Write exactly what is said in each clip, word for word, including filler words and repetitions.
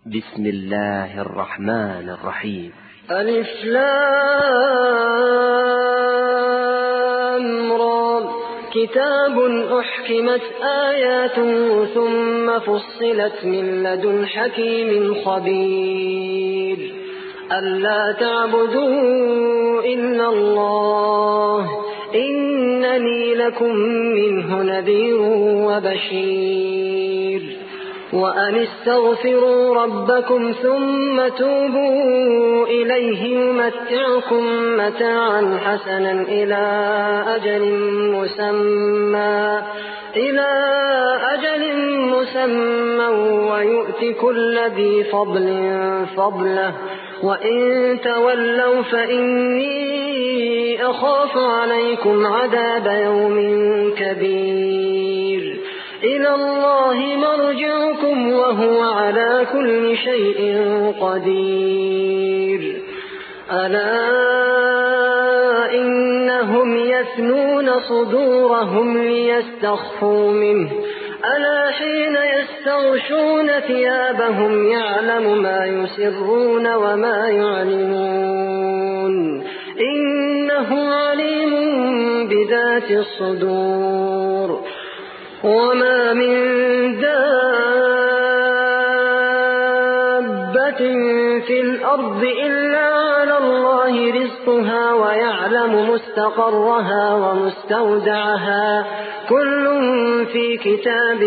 بسم الله الرحمن الرحيم. ألف لام را كتاب أحكمت آياته ثم فصلت من لدن حكيم خبير ألا تعبدوا إلا الله إنني لكم منه نذير وبشير وأن استغفروا ربكم ثم توبوا إليه يمتعكم متاعا حسنا إلى أجل مسمى إلى أجل مسمى ويؤت كل ذي فضل فضله وإن تولوا فإني أخاف عليكم عذاب يوم كبير إلى الله مرجعكم وهو على كل شيء قدير ألا إنهم يثنون صدورهم ليستخفوا منه ألا حين يستغشون ثيابهم يعلم ما يسرون وما يعلنون إنه عليم بذات الصدور وما من دابة في الأرض إلا على الله رزقها ويعلم مستقرها ومستودعها كل في كتاب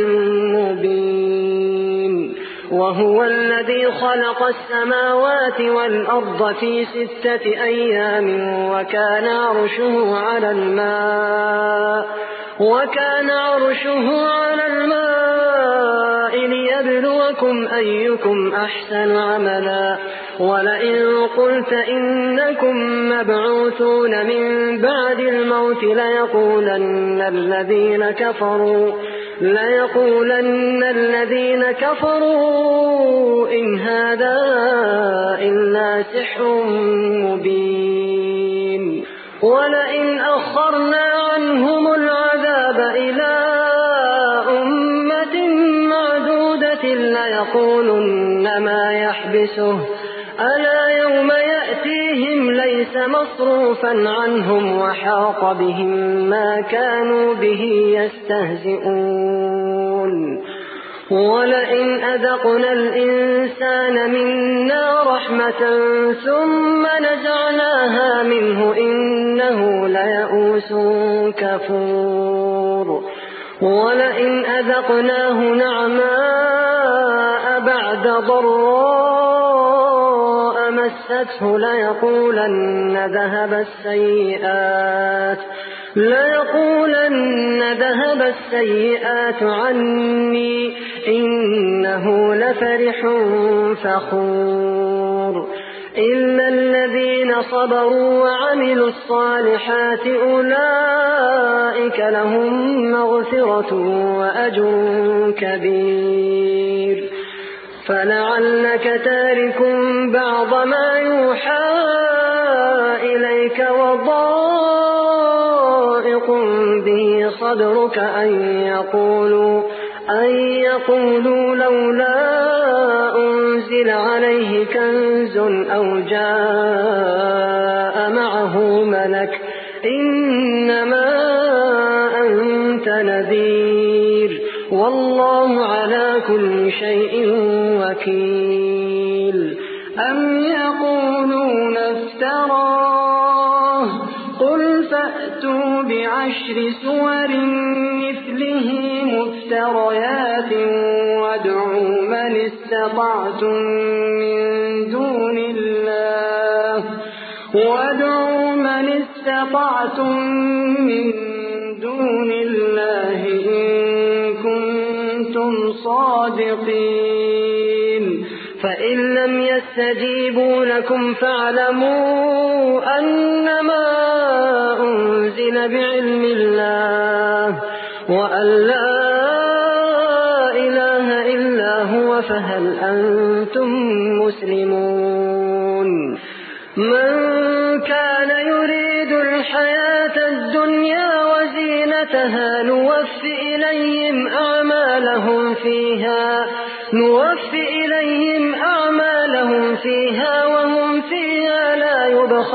مبين وهو الذي خلق السماوات والأرض في ستة أيام وكان عرشه على الماء وكان عرشه على الماء ليبلوكم أيكم أحسن عملا ولئن قلت إنكم مبعوثون من بعد الموت ليقولن الذين كفروا ليقولن الذين كفروا إن هذا إلا سحر مبين ولئن أخرنا عنهم العذاب إلى أمة معدودة ليقولن ما يحبسه ألا يوم يأتيهم ليس مصروفا عنهم وحاق بهم ما كانوا به يستهزئون ولئن أذقنا الإنسان منا رحمة ثم نزعناها منه إنه ليئوس كفور ولئن أذقناه نعماء بعد ضراء مسته ليقولن ذهب السيئات ليقولن ذهب السيئات عني إنه لفرح فخور إلا الذين صبروا وعملوا الصالحات أولئك لهم مغفرة وأجر كبير فلعلك تارك بعض ما يوحى إليك وضائق به صدرك أن يقولوا أن يقولوا لولا أنزل عليه كنز أو جاء معه ملك إنما أنت نذير والله على كل شيء وكيل أم يقولون افتراه قل فأتوا بعشر سور مثله مفتريات وادعوا من استطعتم من دون الله وادعوا من استطعتم من دون الله إن كنتم صادقين فإن لم يستجيبوا لكم فاعلموا أنما أنزل بعلم الله وأن لا إله إلا هو فهل أنتم مسلمون من كان يريد الحياة الدنيا وزينتها نوفي إليهم أعمالهم فيها نوفي إليهم أعمالهم فيها وهم فيها لا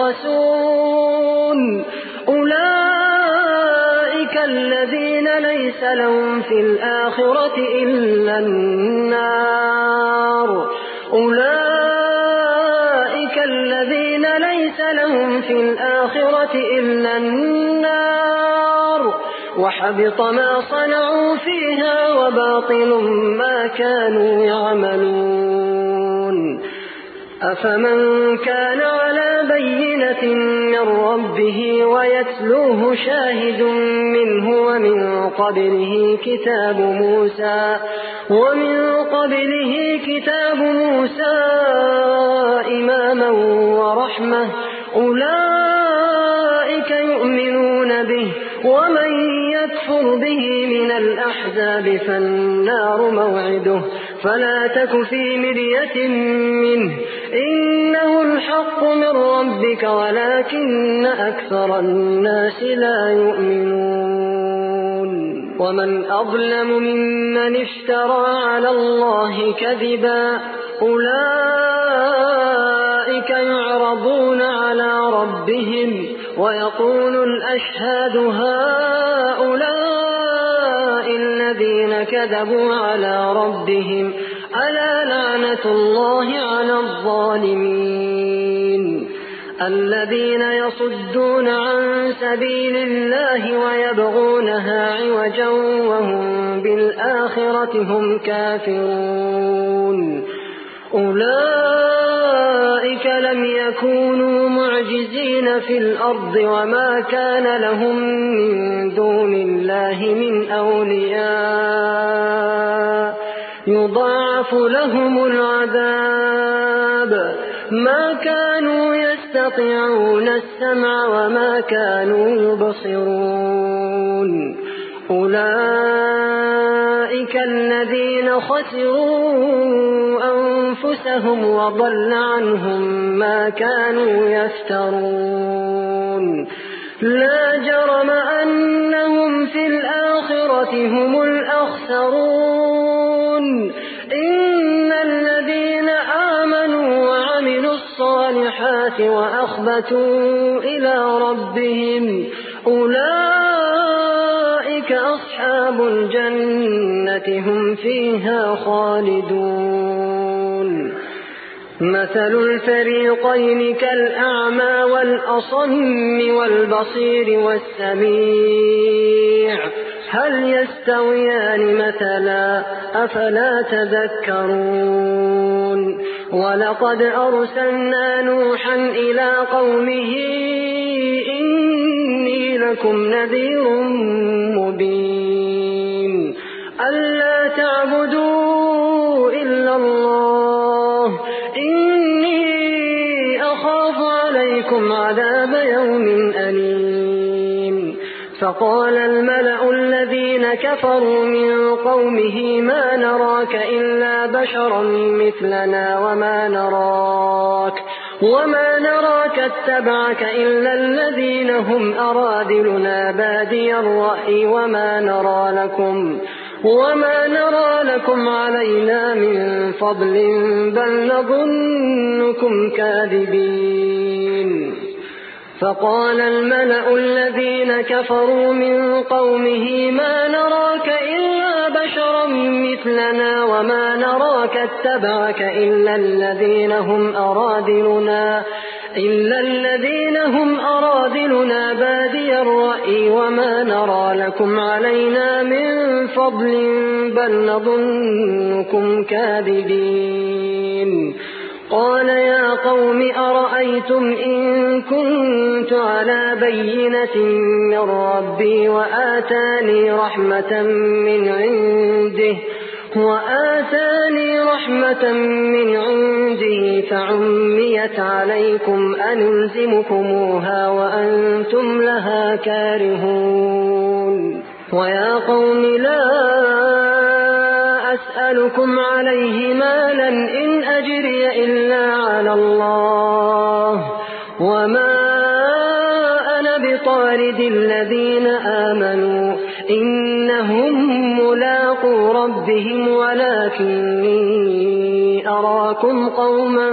يبخسون أولئك الذين ليس لهم في الآخرة إلا النار أولئك الذين ليس لهم في الآخرة إلا النار وحبط ما صنعوا فيها وباطل ما كانوا يعملون أفمن كان على بينة من ربه ويتلوه شاهد منه ومن قبله كتاب موسى ومن قبله كتاب موسى إماما ورحمة أولئك يؤمنون به ومن يكفر به من الأحزاب فالنار موعده فلا تك في مرية منه إنه الحق من ربك ولكن أكثر الناس لا يؤمنون ومن أظلم ممن افترى على الله كذبا أولئك يعرضون على ربهم ويقول الأشهاد هؤلاء الذين كذبوا على ربهم ألا لعنة الله على الظالمين الذين يصدون عن سبيل الله ويبغونها عوجا وهم بالآخرة هم كافرون أولئك لم يكونوا معجزين في الأرض وما كان لهم من دون الله من أولياء يضاعف لهم العذاب ما كانوا يستطيعون السمع وما كانوا يبصرون أولئك الذين خسروا أنفسهم وضل عنهم ما كانوا يفترون لا جرم أنهم في الآخرة هم الأخسرون إن الذين آمنوا وعملوا الصالحات وأخبتوا إلى ربهم أولئك أصحاب الجنة هم فيها خالدون مثل الفريقين كالأعمى والأصم والبصير والسميع هل يستويان مثلا أفلا تذكرون ولقد أرسلنا نوحا إلى قومه إني لكم نذير مبين ألا تعبدوا إلا الله إني أخاف عليكم عذاب يوم أليم فقال الملأ الذين كفروا من قومه ما نراك إلا بشرا مثلنا وما نراك وما نراك اتبعك إلا الذين هم أرادلنا بادي الرأي وما نرى لكم وما نرى لكم علينا من فضل بل نظنكم كاذبين فقال الملأ الذين كفروا من قومه ما نراك إلا بشرا مثلنا وما نراك اتبعك إلا الذين هم أرادلنا إلا الذين هم أرادلنا بادي الرأي وما نرى لكم علينا من فضل بل نظنكم كاذبين قال يا قوم أرأيتم إن كنت على بينة من ربي وآتاني رحمة من عنده وآتاني رحمة من عنده فعميت عليكم أنلزمكموها وأنتم لها كارهون ويا قوم لا أسألكم عليه مالا إن أجري إلا على الله وما أنا بطارد الذين آمنوا إنهم ملاقو ربهم ولكني أراكم أراكم قوما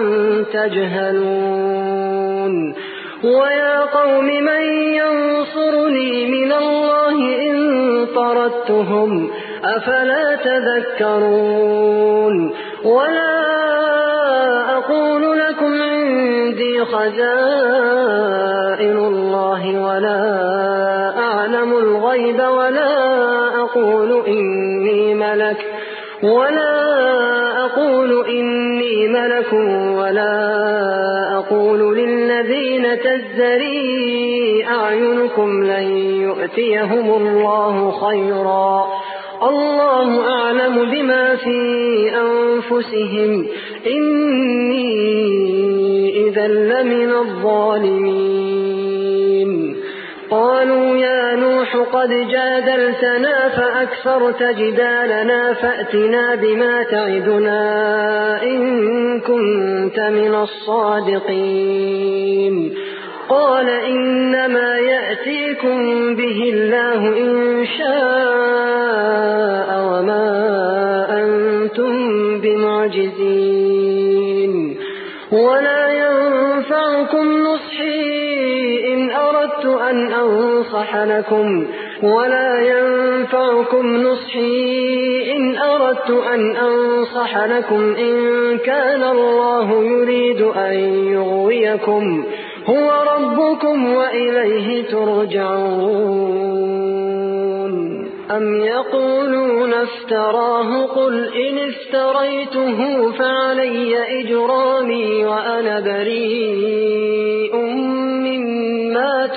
تجهلون ويا قوم من ينصرني من الله إن طردتهم أفلا تذكرون ولا أقول لكم عندي خزائن الله ولا أعلم الغيب ولا أقول إني ملك ولا أقول إني ملك ولا أقول للذين تزدري أعينكم لن يؤتيهم الله خيرا الله أعلم بما في أنفسهم إني إذا لمن الظالمين قالوا يا نوح قد جادلتنا فأكثرت جدالنا فأتنا بما تعدنا إن كنت من الصادقين قال إنما يأتيكم به الله إن شاء وما أنتم بمعجزين ولا ينفعكم نصحي إن أردت أن أنصح لكم ولا ينفعكم نصحي إن أردت أن أنصح لكم إن كان الله يريد أن يغويكم هو ربكم وإليه ترجعون أم يقولون افتراه قل إن افتريته فعلي إجرامي وأنا بريء مما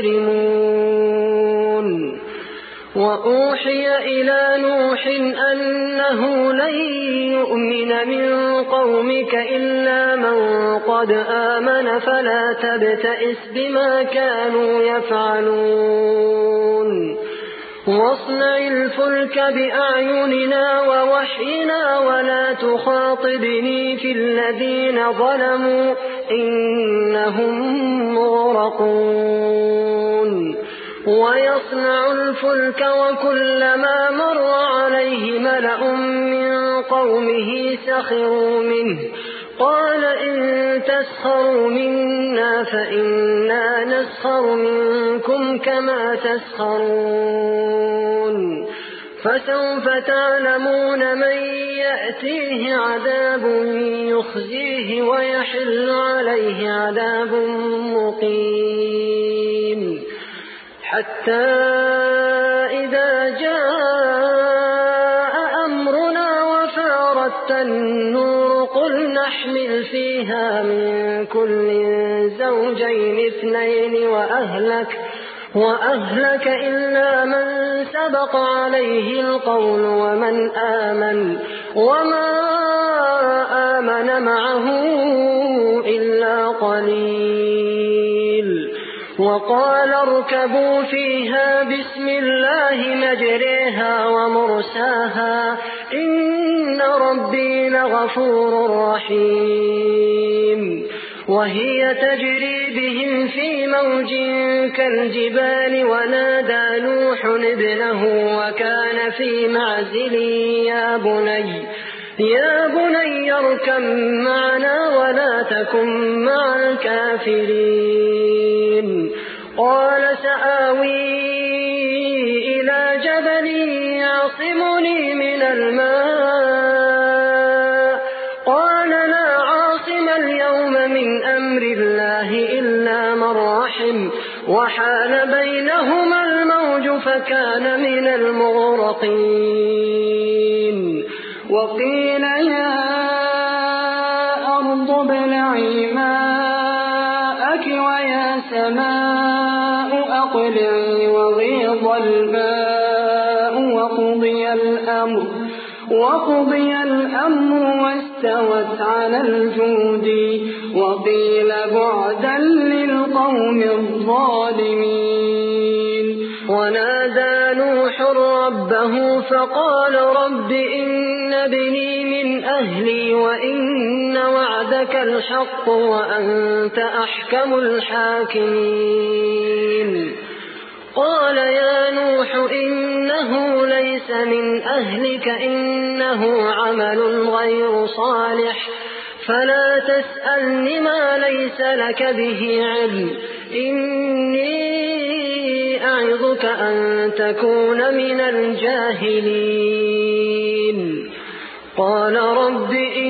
تجرمون وأوحي إلى نوح أنه لن يؤمن من قومك إلا من قد آمن فلا تبتئس بما كانوا يفعلون واصنع الفلك بأعيننا ووحينا ولا تخاطبني في الذين ظلموا إنهم مغرقون ويصنع الفلك وكلما مر عليه ملأ من قومه سخروا منه قال إن تسخروا منا فإنا نسخر منكم كما تسخرون فسوف تعلمون من يأتيه عذاب يخزيه ويحل عليه عذاب مقيم حتى إذا جاء أمرنا وفارت النور قل نحمل فيها من كل زوجين اثنين وأهلك, وأهلك إلا من سبق عليه القول ومن آمن وما آمن معه إلا قليل وقال اركبوا فيها بسم الله مجريها ومرساها إن ربي لغفور رحيم وهي تجري بهم في موج كالجبال ونادى نوح ابنه وكان في معزل يا بني يا بني اركب معنا ولا تكن مع الكافرين قال سآوي إلى جبل يعصمني من الماء قال لا عاصم اليوم من أمر الله إلا من رحم وحال بينهما الموج فكان من المغرقين وقيل يا أرض ابلعي ماءك ويا سماء أقلعي وغيض الماء وقضي الأمر وقضي الأمر واستوت على الجود وقيل بعدا للقوم الظالمين ونادى نوح ربه فقال رب إن ابني من أهلي وإن وعدك الحق وأنت أحكم الحاكمين قال يا نوح إنه ليس من أهلك إنه عمل غير صالح فلا تسألني ما ليس لك به علم إني أعظك أن تكون من الجاهلين قال رب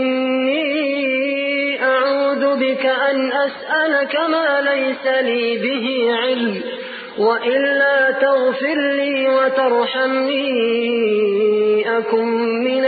إني أعوذ بك أن أسألك ما ليس لي به علم وإلا تغفر لي وترحمني أكن من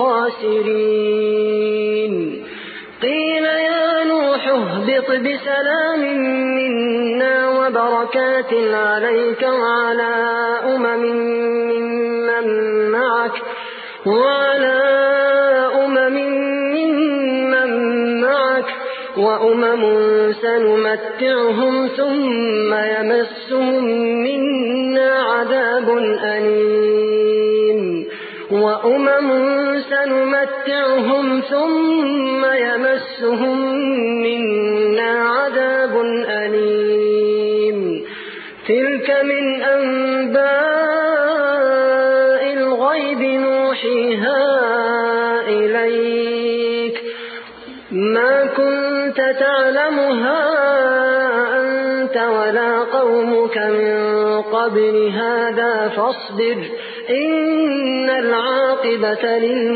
الخاسرين قيل يا نوح اهبط بسلام منا وبركات عليك وعلى أمم ممن معك وعلى أمم ممن معك وأمم سنمتعهم ثم يمسهم منا عذاب أليم وأمم سنمتعهم ثم يمسهم منا عذاب أليم تلك من أنباء الغيب نوحيها إليك ما كنت تعلمها أنت ولا قومك من قبل هذا فاصبر إن العاقبة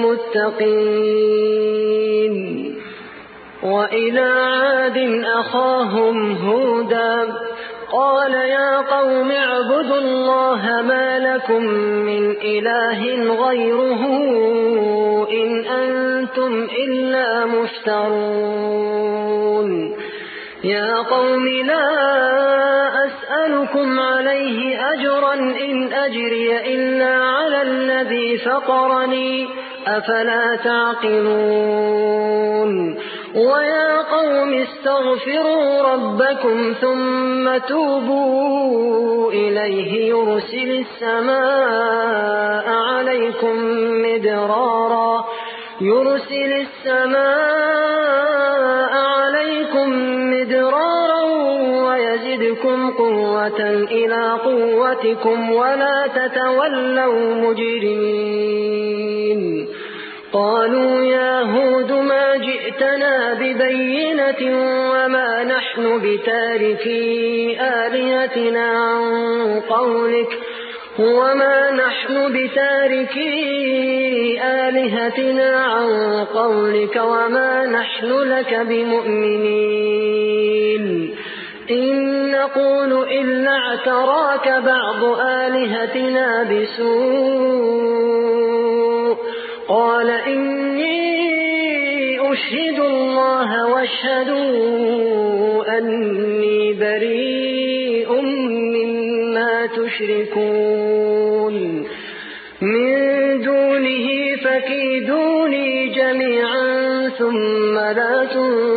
للمتقين وإلى عاد أخاهم هودا قال يا قوم اعبدوا الله ما لكم من إله غيره إن أنتم إلا مفترون يا قوم لا أسألكم عليه أجرا إن أجري إلا على الذي فطرني أفلا تعقلون ويا قوم استغفروا ربكم ثم توبوا إليه يرسل السماء عليكم مدرارا يرسل السماء عليكم مدرارا ويزدكم قوة إلى قوتكم ولا تتولوا مجرمين قالوا يا هود ما جئتنا ببينة وما نحن بتاركي آلهتنا عن قولك وما نحن بتاركي آلهتنا عن قولك وما نحن لك بمؤمنين إن نقول إلا اعتراك بعض آلهتنا بسوء قال إني أشهد الله واشهدوا أني بريء مما تشركون من دونه فكيدوني جميعا ثم لا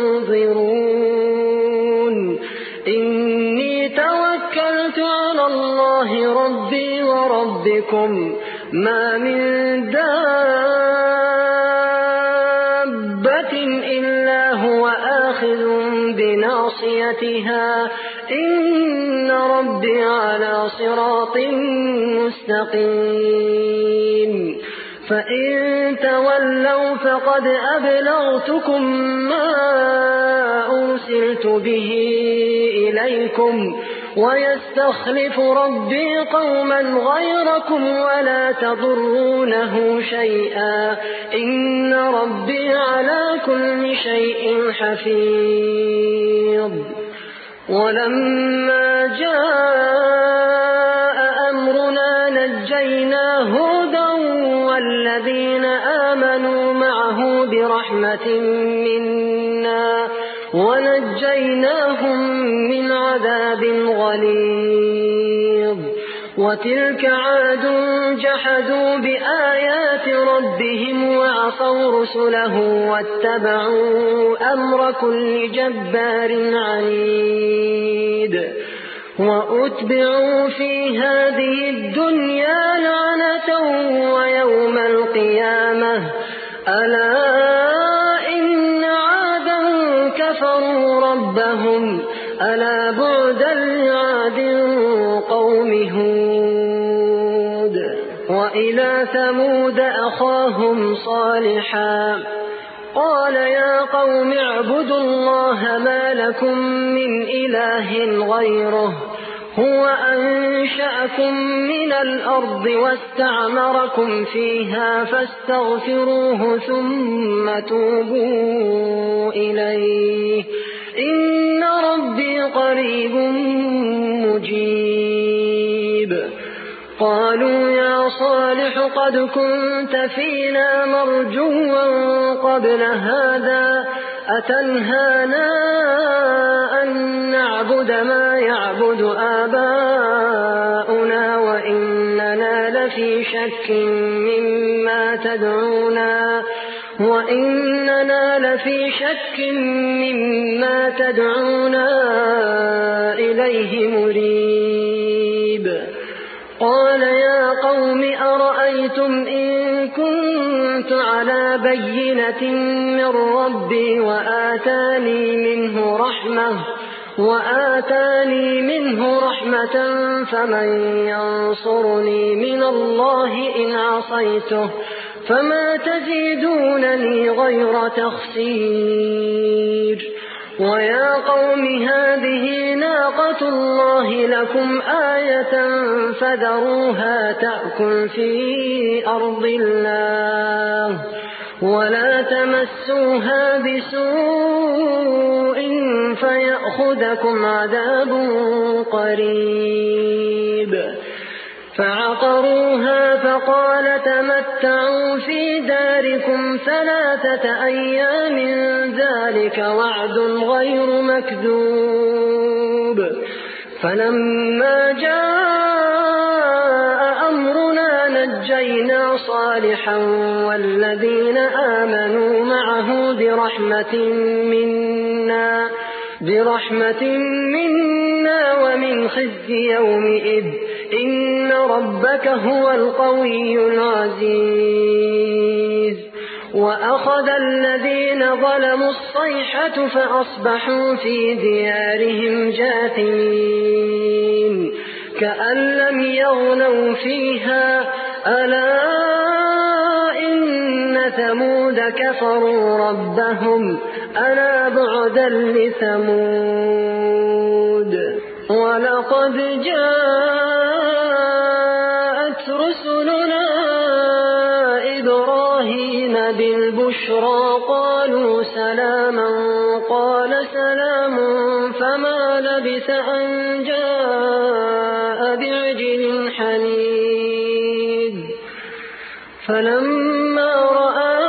تنظرون إني توكلت على الله ربي وربكم ما من دابة إلا هو آخذ بناصيتها إن ربي على صراط مستقيم فإن تولوا فقد أبلغتكم ما أرسلت به إليكم ويستخلف ربي قوما غيركم ولا تضرونه شيئا إن ربي على كل شيء حفيظ ولما جاء أمرنا نجينا هودا والذين آمنوا معه برحمة منا ونجيناهم من عذاب غليظ وتلك عاد جحدوا بآيات ربهم وعصوا رسله واتبعوا أمر كل جبار عنيد وأتبعوا في هذه الدنيا لعنة ويوم القيامة ألا إن عادا كفروا ربهم ألا بعدا لعاد قوم هود وإلى ثمود أخاهم صالحا قال يا قوم اعبدوا الله ما لكم من إله غيره هو أنشأكم من الأرض واستعمركم فيها فاستغفروه ثم توبوا إليه إن ربي قريب مجيب. قالوا يا صالح قد كنت فينا مرجوا قبل هذا أتنهانا أن نعبد ما يعبد آباؤنا وإننا لفي شك مما تدعونا وإننا لفي شك مما تدعونا إليه مريب. قال يا قوم أرأيتم إن كنت على بينة من ربي وآتاني منه رحمة وآتاني منه رحمة فمن ينصرني من الله إن عصيته فما تزيدونني غير تخسير. ويا قوم هذه ناقة الله لكم آية فذروها تأكل في أرض الله ولا تمسوها بسوء فيأخذكم عذاب قريب. فعقروها فقال تمتعوا في داركم ثلاثة أيام ذلك وعد غير مكذوب. فلما جاء أمرنا نجينا صالحا والذين آمنوا معه برحمة منا برحمة منا ومن خزي يومئذ إن ربك هو القوي العزيز. وأخذ الذين ظلموا الصيحة فأصبحوا في ديارهم جاثمين كأن لم يغنوا فيها ألا إن ثمود كفروا ربهم ألا بعدا لثمود. ولقد جاءت رسلنا إبراهيم بالبشرى قالوا سلاما قال سلام فما لبث أن جاء بعجل حنيذ. فلما رأى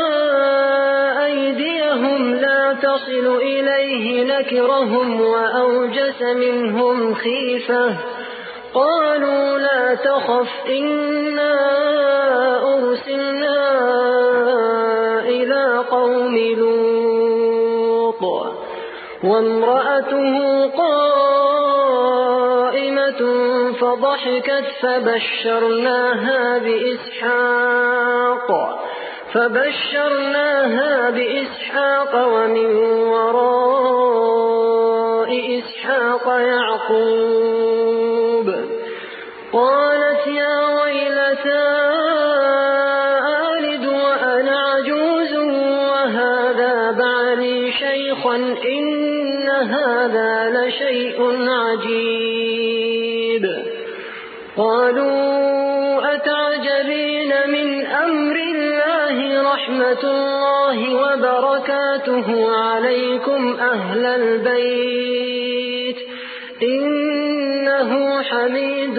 أيديهم لا تصل إليه نكرهم وأوجس منهم خيفة قالوا لا تخف إنا أرسلنا إلى قوم لوط وامرأته قائمة فضحكت فبشرناها بإسحاق فبشرناها بإسحاق ومن وراء إسحاق يعقوب. قالت يا ويلتى ألد وأنا عجوز وهذا بعلي شيخا إن هذا لشيء عجيب. قالوا أتعجبين من أمر الله رحمة الله وبركاته عليكم أهل البيت إنه حميد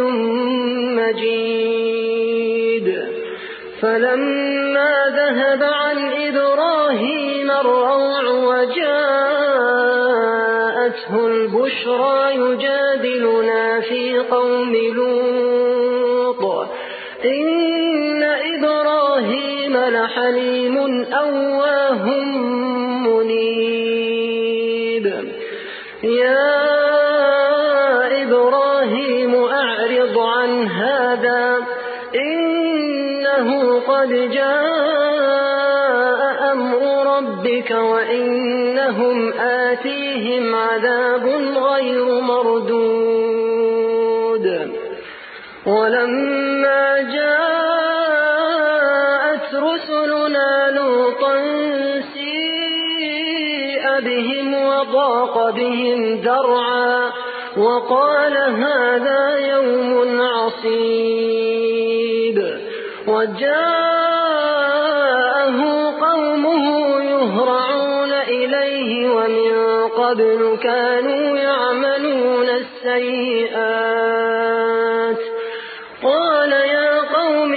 مجيد. فلما ذهب عن إبراهيم الروع وجاءته البشرى يجادلنا في قوم لوط إن إبراهيم لحليم أواه منيب. يا إبراهيم أعرض عن هذا إنه قد جاء أمر ربك وإنهم آتيهم عذاب غير مردود. ولما جاءت رسلنا لوطا بهم وضاق بهم ذرعا وقال هذا يوم عصيب وجاءه قومه يهرعون إليه ومن قبل كانوا يعملون السيئات قال يا قوم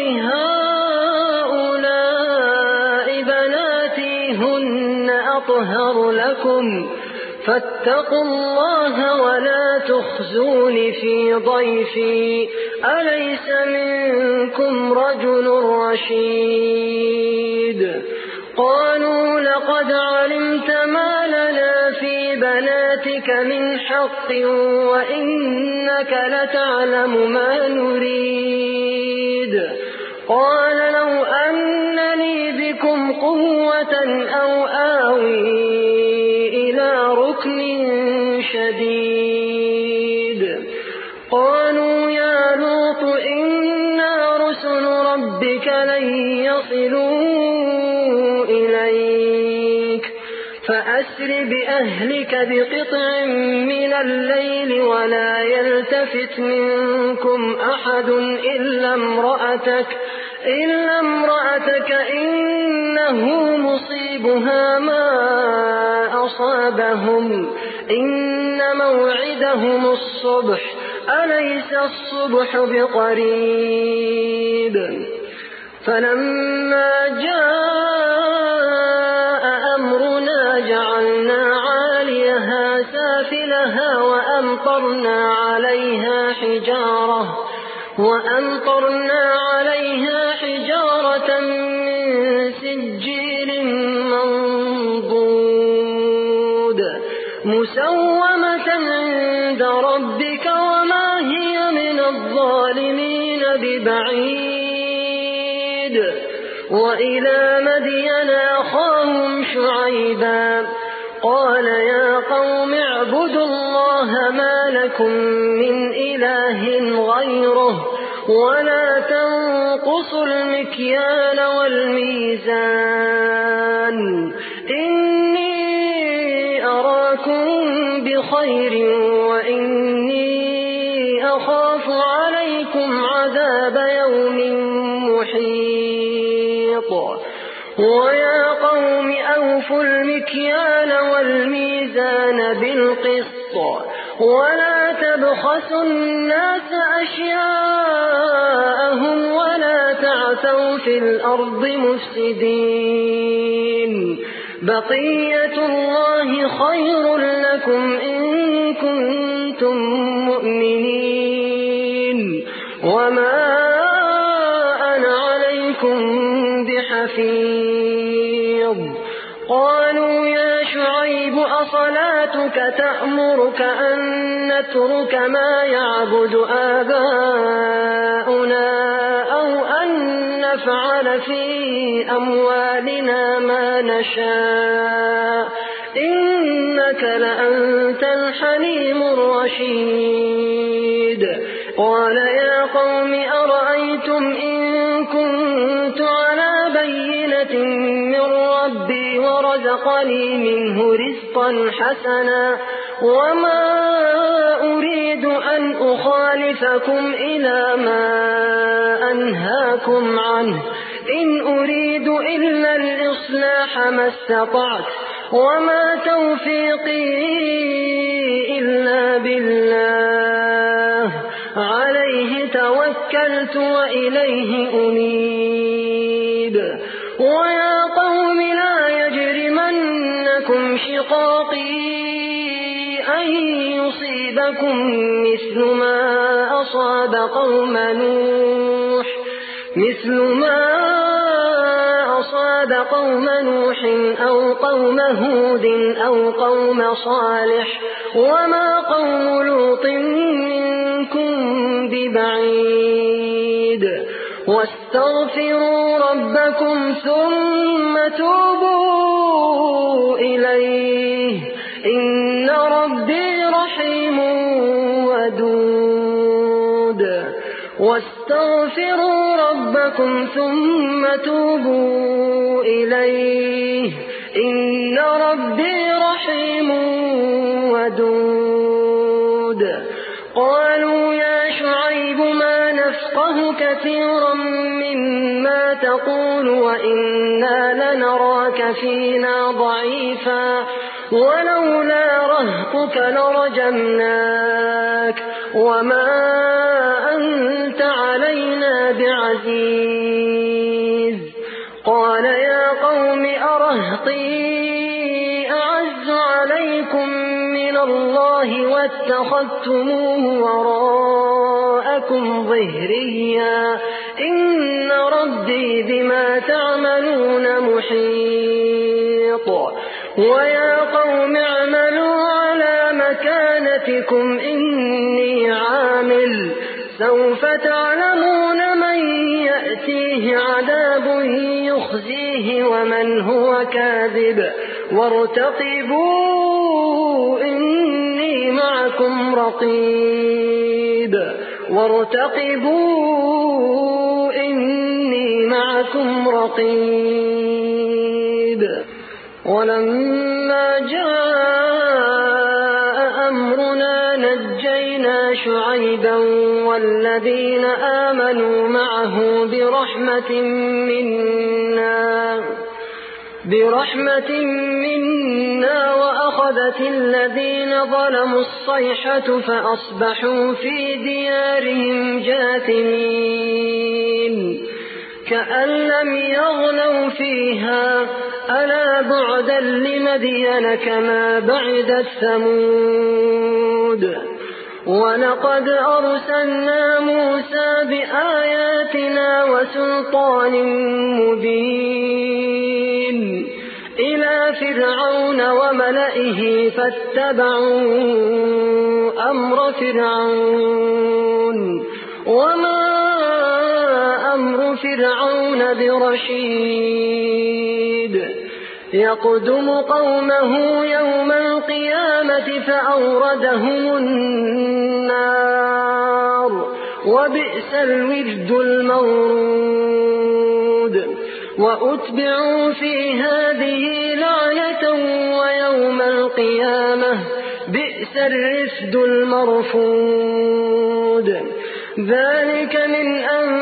هؤلاء بناتي هن أطهر لكم فاتقوا الله ولا تخزون في ضيفي أليس منكم رجل رشيد قالوا لقد علمت ما لنا في بناتك من حق وإنك لتعلم ما نريد قال لو أن لي بكم قوة أو آوي إلى ركن شديد قالوا يا لوط إنا رسل ربك لن يصلوا إليك فأسر بأهلك بقطع من الليل ولا يلتفت منكم أحد إلا امرأتك إلا امرأتك إنه مصيبها ما أصابهم إن موعدهم الصبح أليس الصبح بقريب فلما جاء أمرنا جعلنا عاليها سافلها وأمطرنا عليها حجارة وأمطرنا عليها حجارة من سجيل منضود مسومة عند ربك وما هي من الظالمين ببعيد وإلى مدين أخاهم شعيبا قال يا قوم اعبدوا الله ما لكم من إله غيره ولا تنقصوا المكيال والميزان إني أراكم بخير وإني أخاف عليكم عذاب يوم محيط ويا قوم أوفوا المكيال والميزان بالقسط ولا تبخسوا الناس أشياءهم ولا تعثوا في الأرض مفسدين بقية الله خير لكم إن كنتم مؤمنين وما أنا عليكم بحفيظ قالوا يا شعيب أصلاتك تأمرك أن نترك ما يعبد آباؤنا أو أن نفعل في أموالنا ما نشاء إنك لأنت الحليم الرشيد قال يا قوم أرأيتم إن كنت على بينة من ربي ورزقني منه رزقا حسنا وما أريد أن أخالفكم إلى ما أنهاكم عنه إن أريد إلا الإصلاح ما استطعت وما توفيقي إلا بالله عليه توكلت وإليه أنيب ويا قوم لا يجرمنكم شقاقي أن يصيبكم مثل ما أصاب قوم نوح مثل ما أصاب قوم نوح أو قوم هود أو قوم صالح وما قوم لوط منكم ببعيد واستغفروا ربكم ثم توبوا إليه إن ربي رحيم ودود واستغفروا ربكم ثم توبوا إليه إن ربي رحيم ودود قالوا يا شعيب ما نفقه كثيرا مما تقول وإنا لنراك فينا ضعيفا ولولا رهطك لرجمناك وما أنت علينا بعزيز قال يا قوم أرهطي أعز عليكم من الله واتخذتموه وراءكم ظهريا إن ربي بما تعملون محيط ويا قوم اعملوا على مكانتكم إني عامل سوف تعلمون من يأتيه عذاب يخزيه ومن هو كاذب وارتقبوا إني معكم رقيب وارتقبوا إني معكم رقيب ولما جاء أمرنا نجينا شعيبا والذين آمنوا معه برحمة منا برحمة منا وأخذت الذين ظلموا الصيحة فأصبحوا في ديارهم جاثمين كأن لم يغنوا فيها ألا بعدا لمدين كما بعدت ثمود ولقد أرسلنا موسى بآياتنا وسلطان مبين إلى فرعون وملئه فاتبعوا أمر فرعون وما أمر فرعون برشيد يقدم قومه يوم القيامة فأوردهم النار وبئس الورد المورود وأتبعوا في هذه لعنة ويوم القيامة بئس الرفد المرفود ذلك من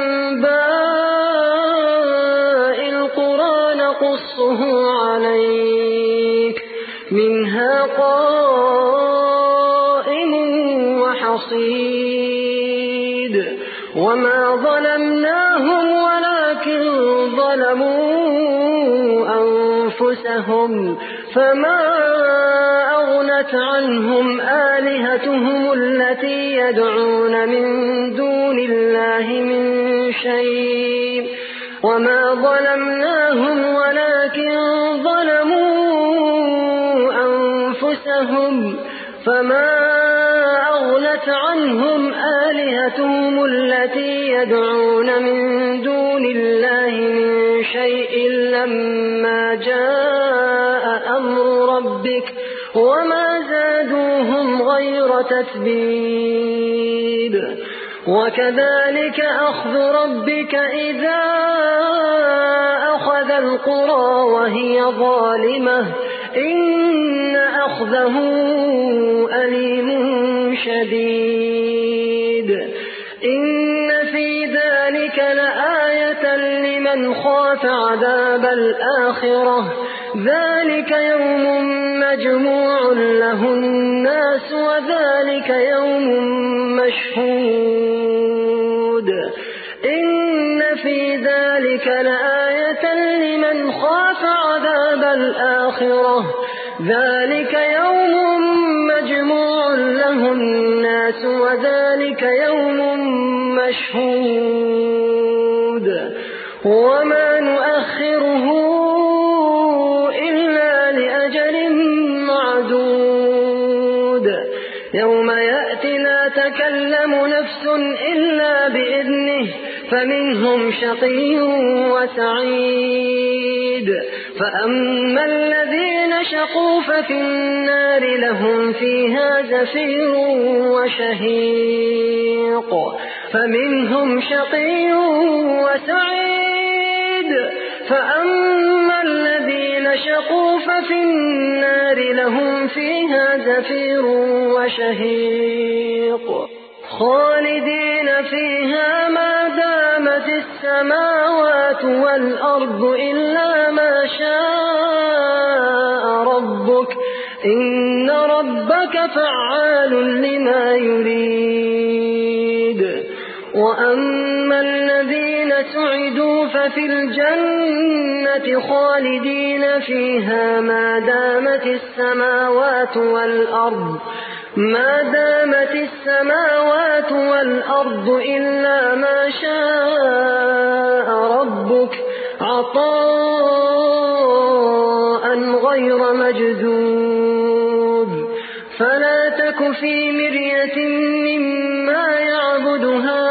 أنباء القرى نقصه عليك منها قائم وحصيد وما ظلمناهم ولكن ظلموا أنفسهم فما أغنت عنهم آلهتهم التي يدعون من دون الله من شيء وما ظلمناهم ولكن ظلموا أنفسهم فما أغنت عنهم آلهتهم التي يدعون من دون الله من شيء لما جاء أمر ربك وما زادوهم غير تتبيب وكذلك أخذ ربك إذا أخذ القرى وهي ظالمة إن أخذه أليم شديد إن في ذلك لآية لمن خاف عذاب الآخرة ذلك يوم مجموع له الناس وذلك يوم مشهود إن في ذلك لآية لمن خاف عذاب الآخرة ذلك يوم مجموع له الناس وذلك يوم مشهود وما نؤخره إلا لأجل معدود يوم يأتي لا تكلم نفس إلا بإذنه فمنهم شقي وسعيد فأما الذين شقوا ففي النار لهم فيها زفير وشهيق فمنهم شقي وسعيد فأما الذين شقوا ففي النار لهم فيها زفير وشهيق خالدين فيها ما دامت السماوات والأرض إلا ما شاء ربك إن ربك فعال لما يريد. وأما الذين سعدوا ففي الجنة خالدين فيها ما دامت السماوات والأرض ما دامت السماوات والأرض إلا ما شاء ربك عطاء غير مجذوذ. فلا تك في مرية مما يعبد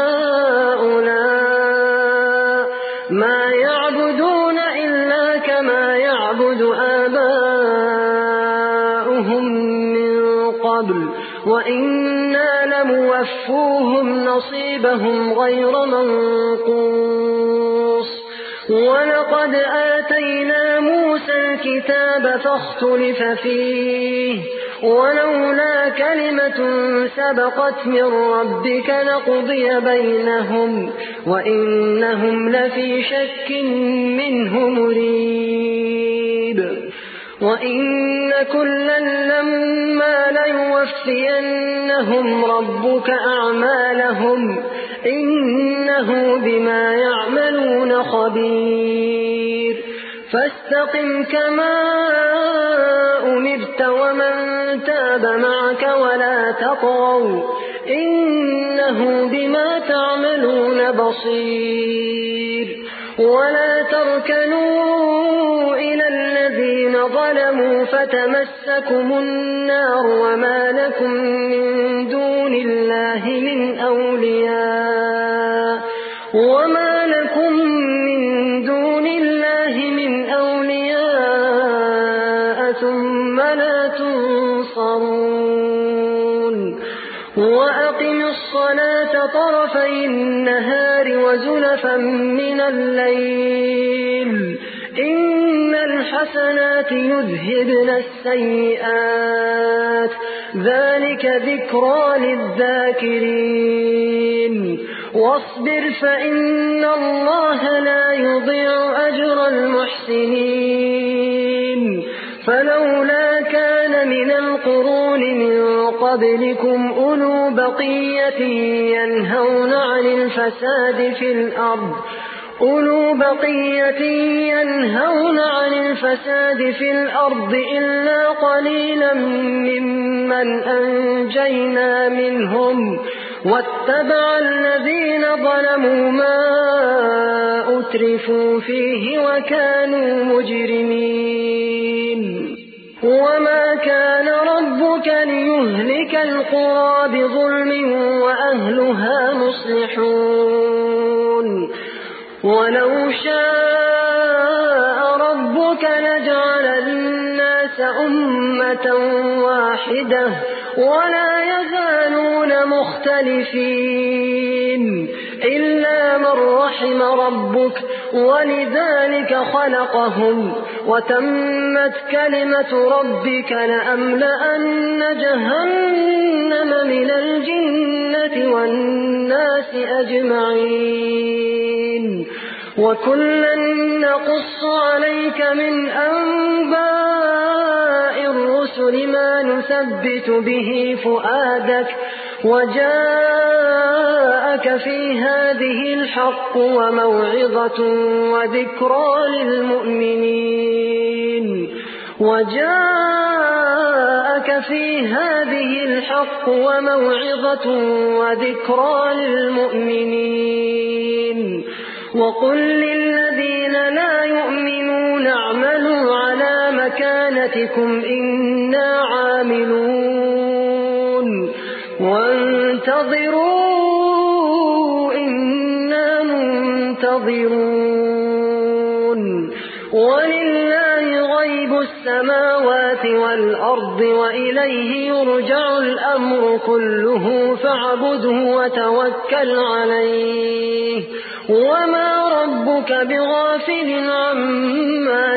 هؤلاء ما يعبدون إلا كما يعبد آباؤهم من قبل وإنا لموفوهم نصيبهم غير منقوص. ولقد آتينا موسى الكتاب فاختلف فيه ولولا كلمة سبقت من ربك لقضي بينهم وإنهم لفي شك منه مريب. وإن كلا لما ليوفينهم ربك أعمالهم إنه بما يعملون خبير. فاستقم كما أمرت ومن تاب معك ولا تطغوا إنه بما تعملون بصير. ولا تركنوا إلى الذين ظلموا فتمسكم النار وما لكم من دون الله من أولياء وما لكم من دون الله من أولياء ثم لا تنصرون. وأقم الصلاة طرفي النهار وزلفا من الليل إن الحسنات يذهبن السيئات ذلك ذكرى للذاكرين. واصبر فإن الله لا يضيع أجر المحسنين. فلولا كان من القرون من قبلكم أولو بقية ينهون عن الفساد في الأرض أولو بقية ينهون عن الفساد في الأرض إلا قليلا ممن أنجينا منهم واتبع الذين ظلموا ما أترفوا فيه وكانوا مجرمين. وما كان ربك ليهلك القرى بظلم وأهلها مصلحون. ولو شاء ربك لجعل الناس أمة واحدة ولا يزالون مختلفين إلا من رحم ربك ولذلك خلقهم وتمت كلمة ربك لأملأن جهنم من الجنة والناس أجمعين. وكلا نقص عليك من أنباء الرسل ما نثبت به فؤادك وجاءك في هذه الحق وموعظة وذكرى للمؤمنين وجاءك في هذه الحق وموعظة وذكرى للمؤمنين. وقل للذين لا يؤمنون اعملوا على مكانتكم إنا عاملون وانتظروا إنا منتظرون. ولله غيب السماوات والأرض وإليه يرجع الأمر كله فاعبده وتوكل عليه وما ربك بغافل عما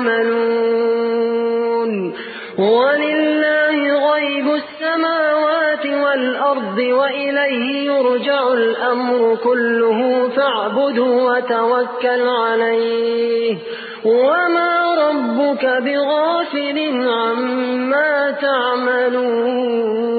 تعملون ولله غيب السماوات والأرض وإليه يرجع الأمر كله فاعبده وتوكل عليه وما ربك بغافل عما تعملون